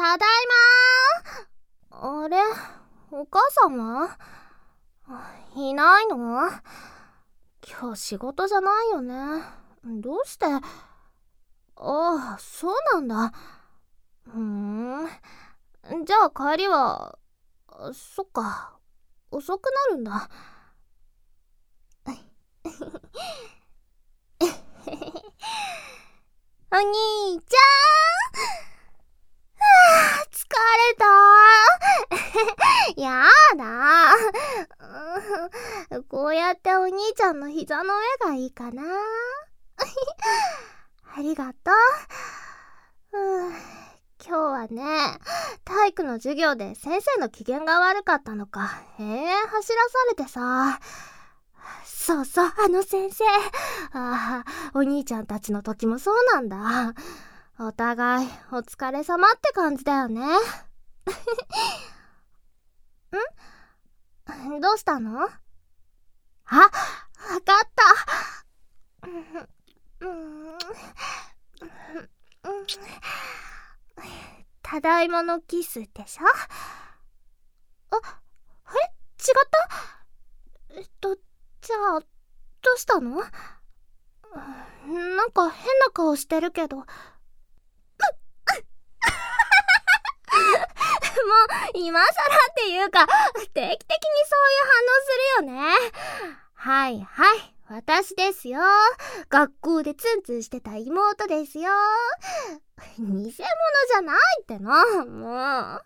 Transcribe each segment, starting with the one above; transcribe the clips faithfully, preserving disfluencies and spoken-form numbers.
ただいまー。あれ、お母さんはいないの？今日仕事じゃないよね。どうして？ああ、そうなんだ。ふーん。じゃあ帰りは、そっか、遅くなるんだ。お兄ちゃん、疲れた。やだ。こうやってお兄ちゃんの膝の上がいいかな。ありがとう。うん今日はね、体育の授業で先生の機嫌が悪かったのか、延々走らされてさ。そうそう、あの先生。ああ、お兄ちゃんたちの時もそうなんだ。お互い、お疲れ様って感じだよね。ん？どうしたの？あ、わかった。うん、ただいまのキスでしょ？あ、あれ？違った？えっと、じゃあ、どうしたの？なんか変な顔してるけど。もう、今更っていうか、定期的にそういう反応するよね。はいはい、私ですよ。学校でツンツンしてた妹ですよ。偽物じゃないっての、もう。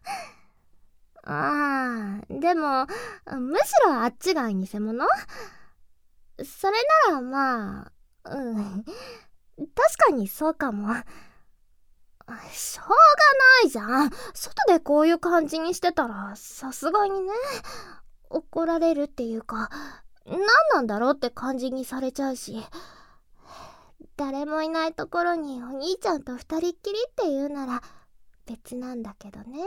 ああ、でも、むしろあっちが偽物？それならまあ、うん。確かにそうかも。しょうがないじゃん。外でこういう感じにしてたら、さすがにね、怒られるっていうか、何なんだろうって感じにされちゃうし。誰もいないところにお兄ちゃんと二人っきりって言うなら別なんだけどね。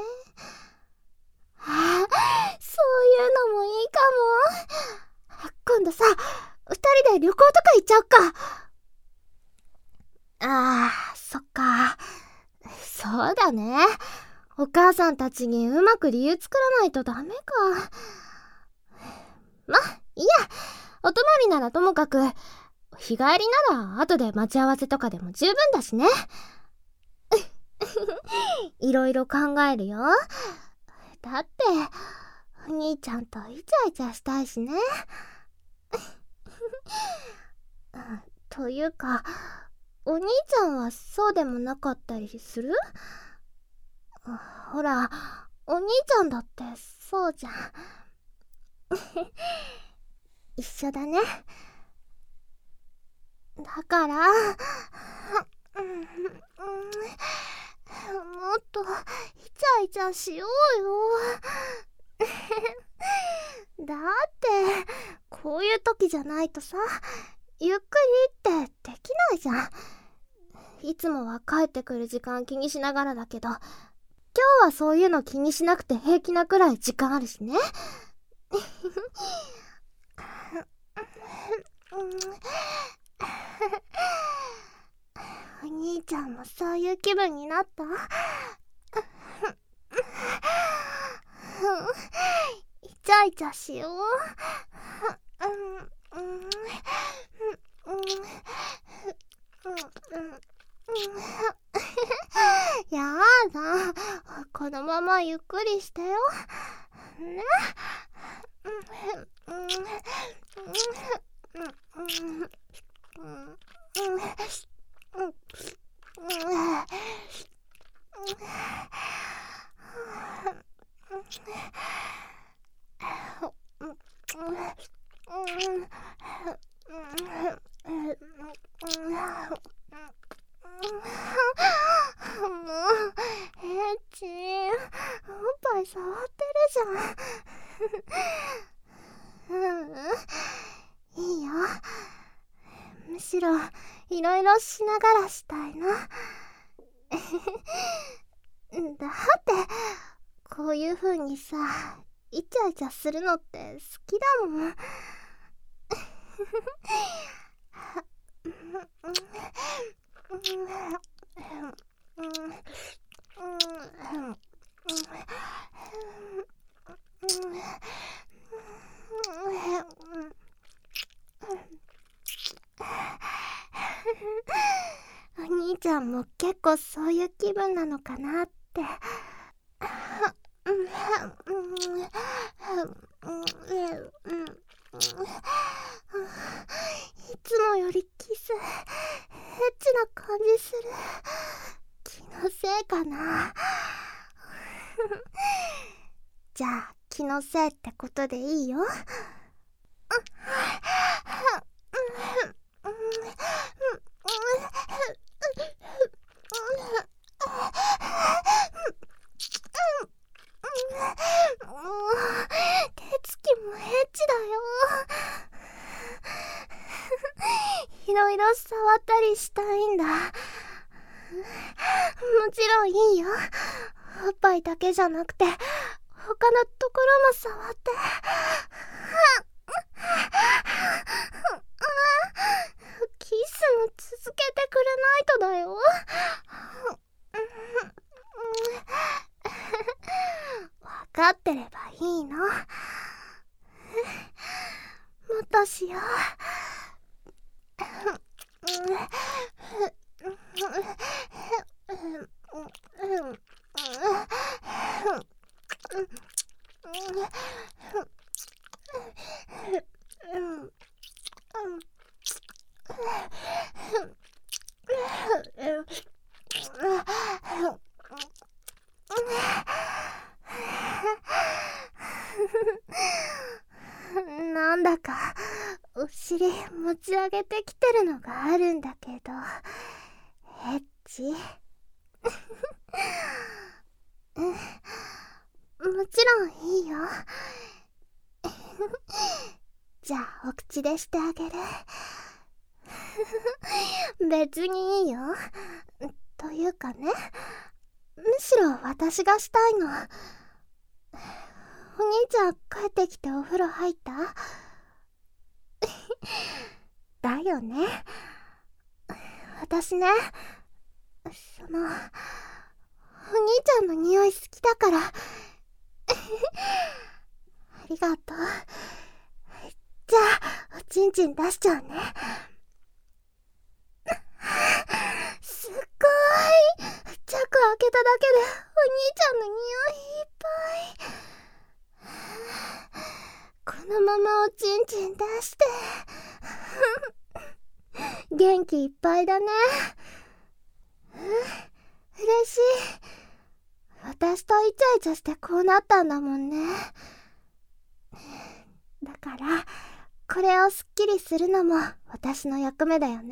ああ、そういうのもいいかも。今度さ、二人で旅行とか行っちゃおっか。ああ、そっか。そうだね。お母さんたちにうまく理由作らないとダメか。ま、いいや。お泊まりならともかく、日帰りなら後で待ち合わせとかでも十分だしね。いろいろ考えるよ。だって、お兄ちゃんとイチャイチャしたいしね。というか、お兄ちゃんはそうでもなかったりする？ほら、お兄ちゃんだってそうじゃん。一緒だね。だから、うん、もっとイチャイチャしようよ。だってこういう時じゃないとさ、ゆっくりってできないじゃん。いつもは帰ってくる時間気にしながらだけど、今日はそういうの気にしなくて平気なくらい時間あるしね。お兄ちゃんもそういう気分になった？イチャイチャしよう。やだ、このままゆっくりしてよね。もう、エッチ、おっぱい触ってるじゃん。うん、いいよ。むしろ、いろいろしながらしたいな。だって、こういう風にさ、イチャイチャするのって好きだもん。 ちゃんも結構そういう気分なのかなって。いつもよりキスエッチな感じする。気のせいかな。じゃあ気のせいってことでいいよ。手つきもエッチだよ。いろいろ触ったりしたいんだ。もちろんいいよ。おっぱいだけじゃなくて他のところも触って。キスも続けてくれないとだよ。わかってればいいの。もっとしよう。なんだかお尻持ち上げてきてるのがあるんだけど、エッチうん、もちろんいいよ。じゃあお口でしてあげる。別にいいよ。というかね、むしろ私がしたいの。お兄ちゃん帰ってきてお風呂入った？だよね。私ね、そのお兄ちゃんの匂い好きだから。ありがとう。じゃあおちんちん出しちゃうね。すっごい。チャック開けただけでお兄ちゃんの匂いいっぱい。このままおちんちん出して元気いっぱいだね。うん、嬉しい。私とイチャイチャしてこうなったんだもんね。だからこれをすっきりするのも私の役目だよね。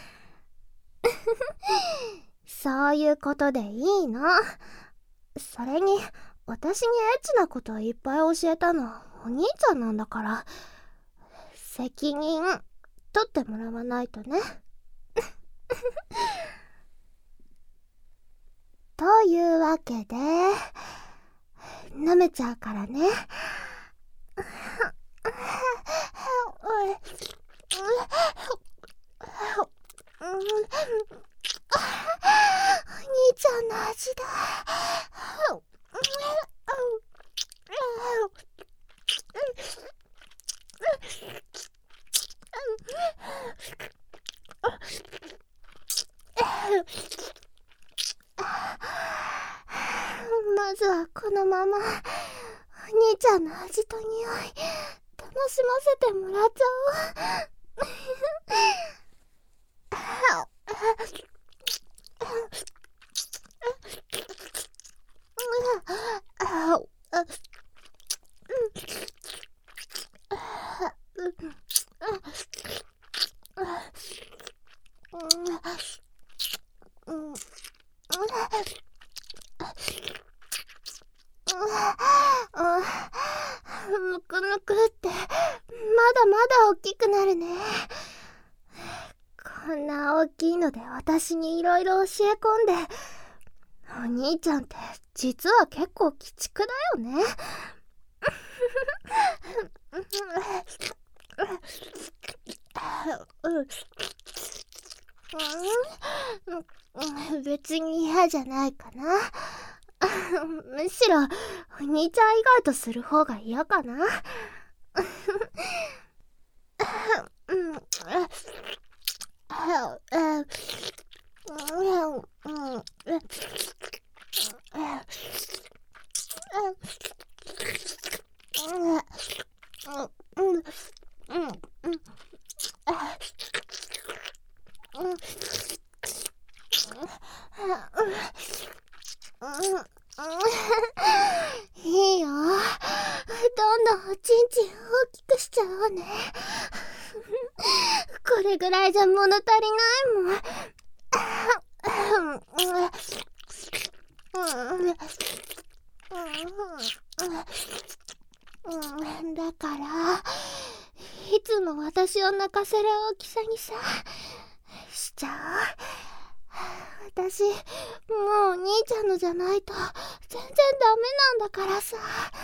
そういうことでいいの。それに私にエッチなことをいっぱい教えたのお兄ちゃんなんだから、責任取ってもらわないとね。というわけで舐めちゃうからね。お兄ちゃんの味だ。まずはこのままお兄ちゃんの味と匂い楽しませてもらっちゃおう。むくむくってまだまだ大きくなるね。こんな大きいので私にいろいろ教え込んで、お兄ちゃんって実は結構鬼畜だよね。別に嫌じゃないかな。むしろお兄ちゃん以外とする方が嫌かな。 いいよ。どんどんおちんちん大きくしちゃおうね。これぐらいじゃ物足りないもん。だからいつも私を泣かせる大きさにさしちゃう。私もうお兄ちゃんのじゃないと全然ダメなんだからさ。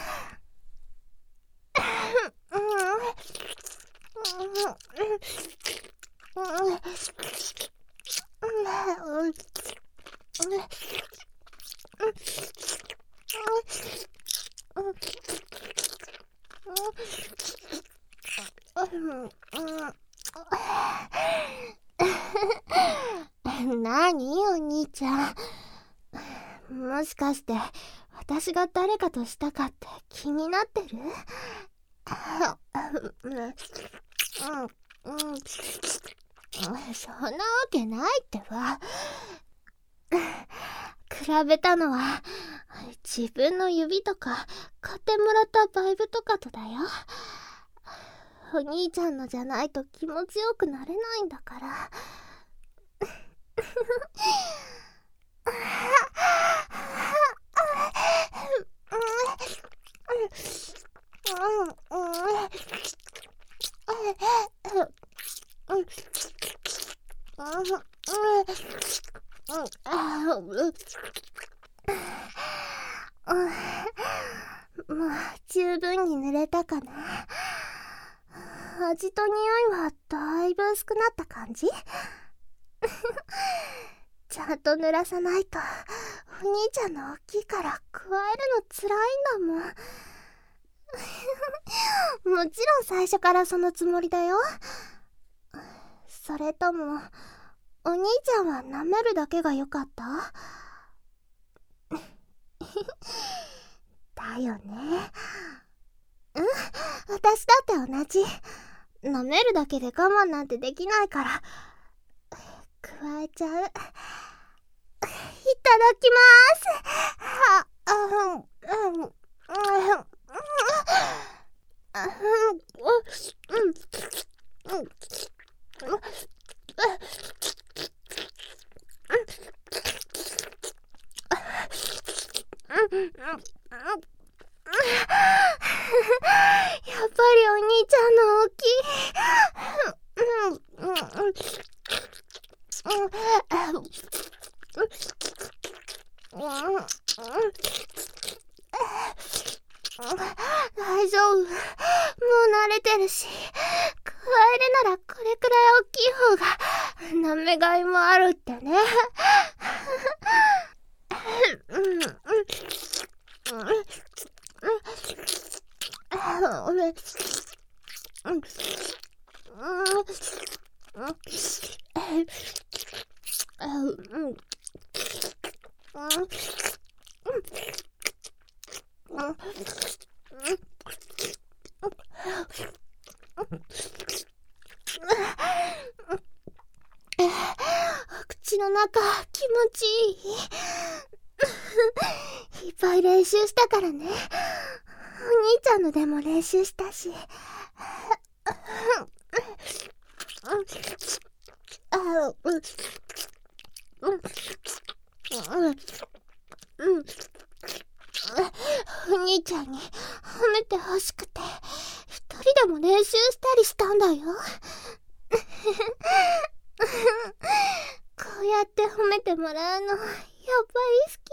なにお兄ちゃん、もしかして私が誰かとしたかって気になってる？うんうん、そんなわけないってば。比べたのは自分の指とか買ってもらったバイブとかとだよ。お兄ちゃんのじゃないと気持ちよくなれないんだから。もう十分に濡れたかな。味と匂いはだいぶ薄くなった感じ？ちゃんと濡らさないとお兄ちゃんの大きいから加えるのつらいんだもん。もちろん最初からそのつもりだよ。それともお兄ちゃんは舐めるだけが良かった？だよね。うん、私だって同じ。舐めるだけで我慢なんてできないから加えちゃう。いただきまーす。やっぱりお兄ちゃんの大きい。大丈夫、もう慣れてるし、加えるならこれくらい大きい方が舐めがいもあるってね。口の中気持ちいい。いっぱい練習したからね。お兄ちゃんのでも練習したし。お兄ちゃんに褒めてほしくて一人でも練習したりしたんだよ。こうやって褒めてもらうのやっぱり好き。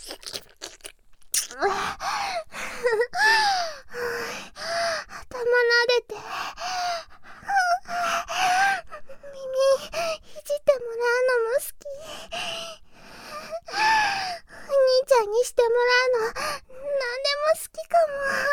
頭撫でて、耳いじってもらうのも好き。お兄ちゃんにしてもらうのなんでも好きか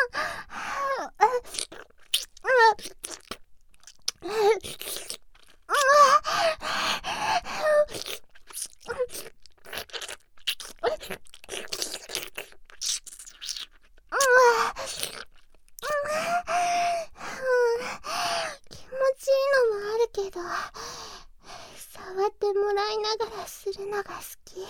気持ちいいのもあるけど、触ってもらいながらするのが好き。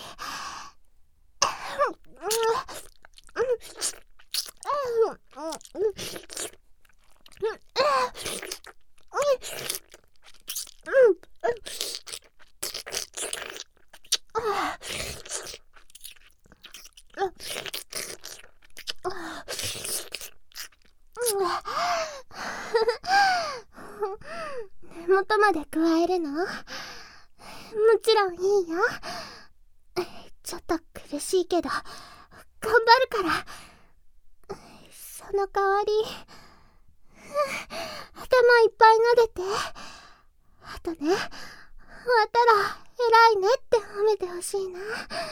根元まで加えるの？もちろんいいよ。ちょっと苦しいけど頑張るから。その代わり頭いっぱい撫でて。あとね、終わったら偉いねって褒めてほしいな。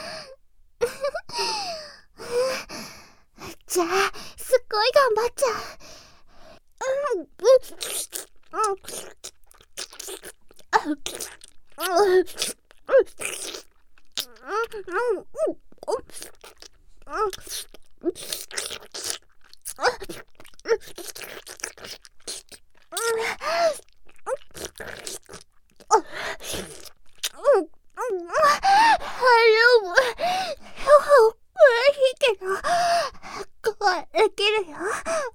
じゃあすっごい頑張っちゃう。できるよ。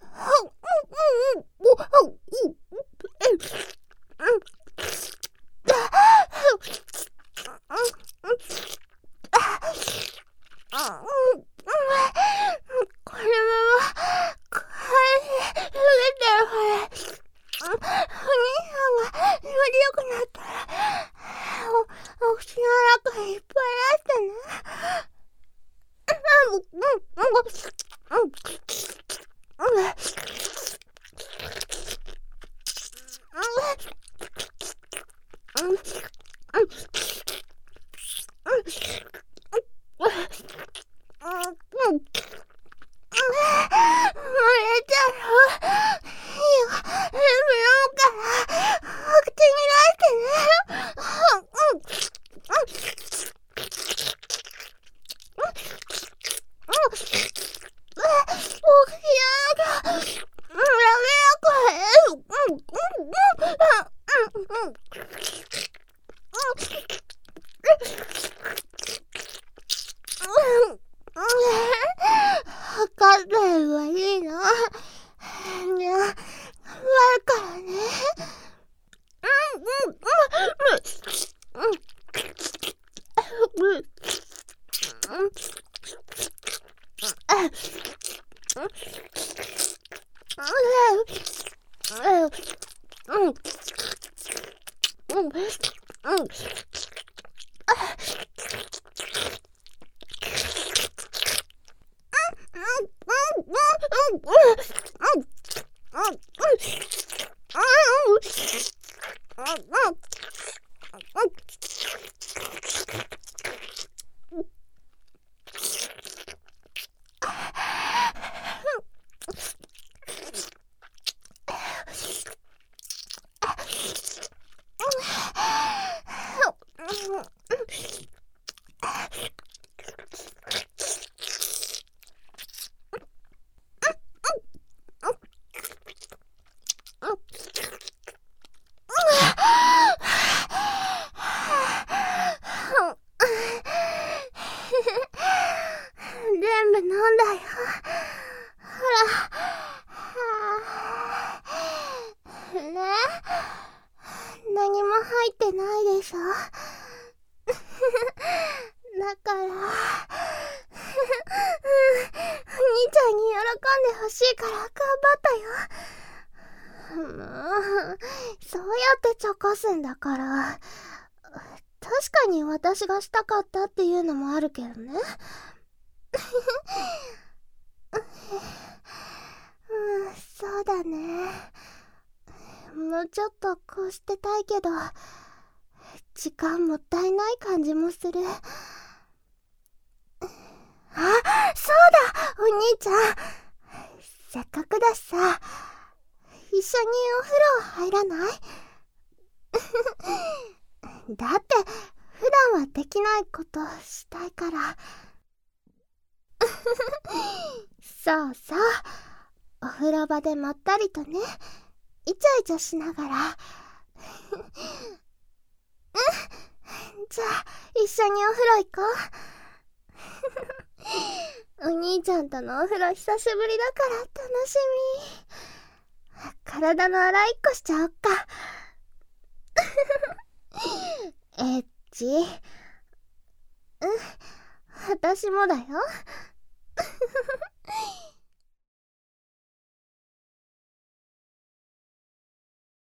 これは帰れるからお兄さんがより良くなったらお口の中いっぱい出してね。分かんないはいいの。いや、頑張るからね。うんうんうんうんうん全部飲んだよ。ほら。ね、何も入ってないでしょ。だからお兄ちゃんに喜んでほしいから頑張ったよ。もうそうやってちょこすんだから。確かに私がしたかったっていうのもあるけどね。 うちょっとこうしてたいけど、時間もったいない感じもする。あ、そうだ、お兄ちゃん。せっかくだしさ、一緒にお風呂入らない？だって普段はできないことしたいから。そうそう、お風呂場でまったりとね、イチャイチャしながら。じゃあ一緒にお風呂行こう。お兄ちゃんとのお風呂久しぶりだから楽しみ。体の洗いっこしちゃおっか。エッチ。うん、私もだよ。